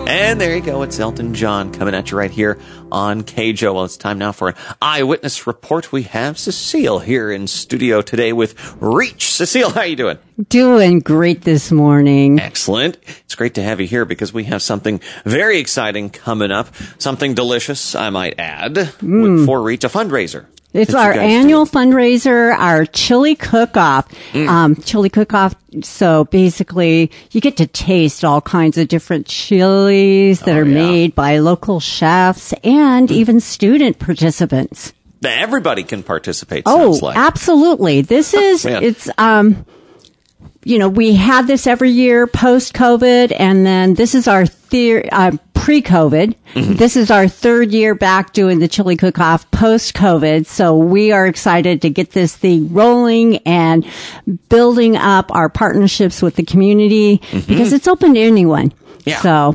And there you go. It's Elton John coming at you right here on KJO. Well, it's time now for an eyewitness report. We have Cecile here in studio today with Reach. Cecile, how are you doing? Doing great this morning. Excellent. It's great to have you here because we have something very exciting coming up. Something delicious, I might add, for Reach, a fundraiser. It's our annual fundraiser, our chili cook-off. Chili cook-off. So basically, you get to taste all kinds of different chilies that are made by local chefs and even student participants. Everybody can participate, sounds like. Absolutely. This is, we have this every year post-COVID, and then this is our pre-COVID. Mm-hmm. This is our third year back doing the chili cook-off post-COVID. So we are excited to get this thing rolling and building up our partnerships with the community because it's open to anyone. Yeah. So,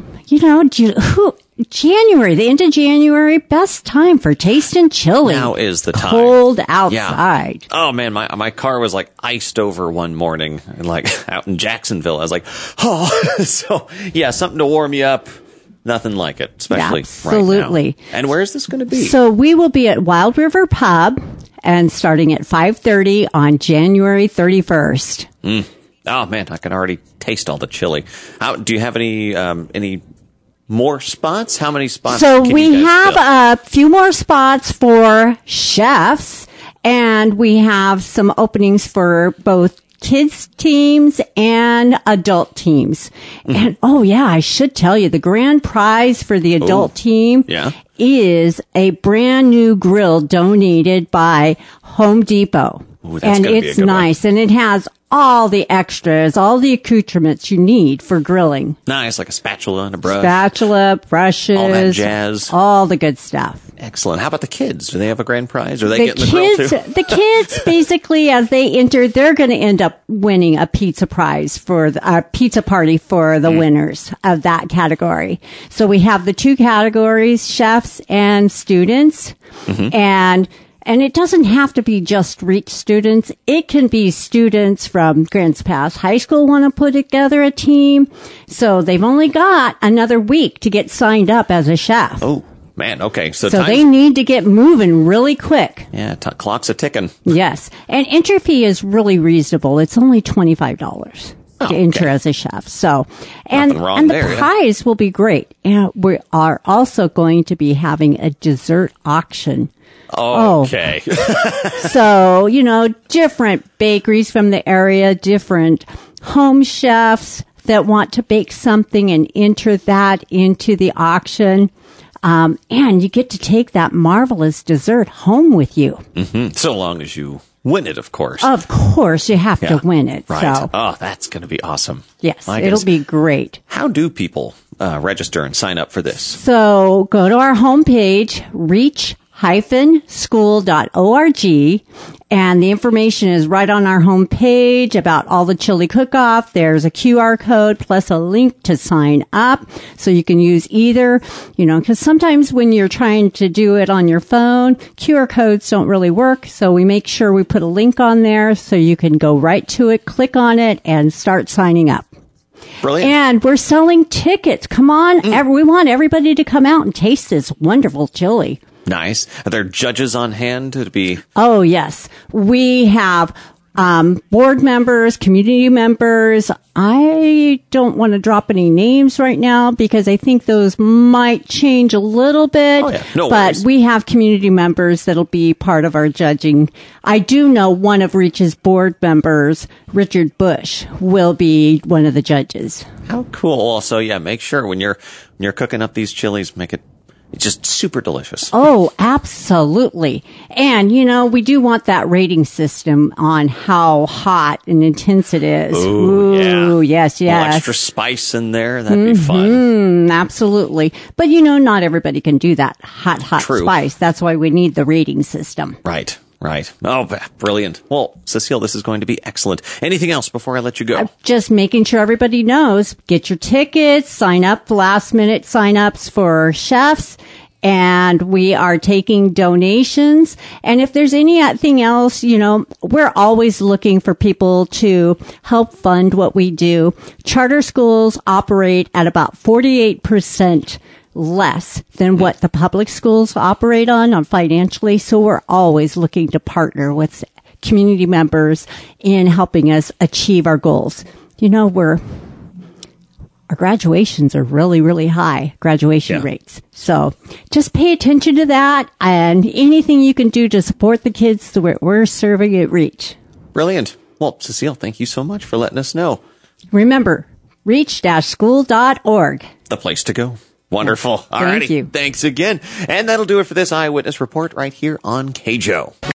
January, the end of January, best time for tasting chili. Now is the time. Cold outside. Yeah. Oh man, my car was like iced over one morning, like out in Jacksonville. I was like, so yeah, something to warm you up. Nothing like it, especially Absolutely. Right now. And where is this going to be? So we will be at Wild River Pub and starting at 5:30 on January 31st. Oh man, I can already taste all the chili. Do you have any more spots? How many spots? So we have a few more spots for chefs, and we have some openings for both kids teams and adult teams. And I should tell you, the grand prize for the adult team is a brand new grill donated by Home Depot. Ooh, and it's nice, and it has all the extras, all the accoutrements you need for grilling. Nice, like a spatula and a brush. Spatula, brushes. All that jazz. All the good stuff. Excellent. How about the kids? Do they have a grand prize? Are they getting the grill too? The kids, basically, as they enter, they're going to end up winning a pizza prize for a pizza party for the winners of that category. So we have the two categories, chefs and students. And it doesn't have to be just Reach students. It can be students from Grants Pass High School want to put together a team. So they've only got another week to get signed up as a chef. Oh, man. Okay. So they need to get moving really quick. Yeah. Clock's a ticking. Yes. And entry fee is really reasonable. It's only $25 to enter as a chef. So, and the prize will be great. And we are also going to be having a dessert auction. Okay. So, different bakeries from the area, different home chefs that want to bake something and enter that into the auction. And you get to take that marvelous dessert home with you. So long as you win it, of course. Of course, you have to win it. Right. So. Oh, that's going to be awesome. Yes, it'll be great. How do people register and sign up for this? So go to our homepage, reach-school.org, and the information is right on our homepage about all the chili cook-off. There's a QR code plus a link to sign up. So you can use either, because sometimes when you're trying to do it on your phone, QR codes don't really work. So we make sure we put a link on there so you can go right to it, click on it, and start signing up. Brilliant. And we're selling tickets. Come on. We want everybody to come out and taste this wonderful chili. Nice. Are there judges on hand to be? Oh, yes. We have board members, community members. I don't want to drop any names right now because I think those might change a little bit. Oh, yeah. No but worries. We have community members that'll be part of our judging. I do know one of Reach's board members, Richard Bush, will be one of the judges. How cool. Also, make sure when you're cooking up these chilies, make it just super delicious. Oh, absolutely. And, we do want that rating system on how hot and intense it is. Ooh, yes. A little extra spice in there. That'd be fun. Absolutely. But, not everybody can do that hot spice. That's why we need the rating system. Right. Oh, brilliant. Well, Cecile, this is going to be excellent. Anything else before I let you go? Just making sure everybody knows. Get your tickets, sign up, last-minute sign-ups for chefs, and we are taking donations. And if there's anything else, we're always looking for people to help fund what we do. Charter schools operate at about 48% less than what the public schools operate on financially. So we're always looking to partner with community members in helping us achieve our goals. Our graduations are really, really high, graduation rates. So just pay attention to that, and anything you can do to support the kids that we're serving at Reach. Brilliant. Well, Cecile, thank you so much for letting us know. Remember, reach-school.org. The place to go. Wonderful. All righty. Thank you. Thanks again. And that'll do it for this Eyewitness Report right here on KJO.